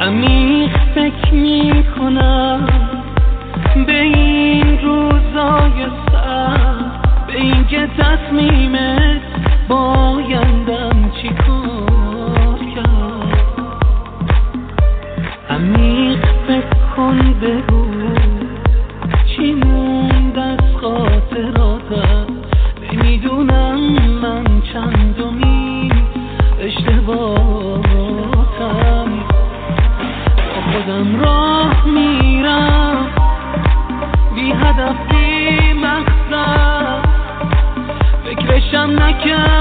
عمیق فکر میکنم به این روزای سخت، به این که تصمیمت بایندم چی کار کرد. عمیق فکر کن بگو چی موند از خاطراتم. نمیدونم من چندمی اشتباهاتم. با خودم راه میرم بی هدف بی مقصد، فکرشم نکرد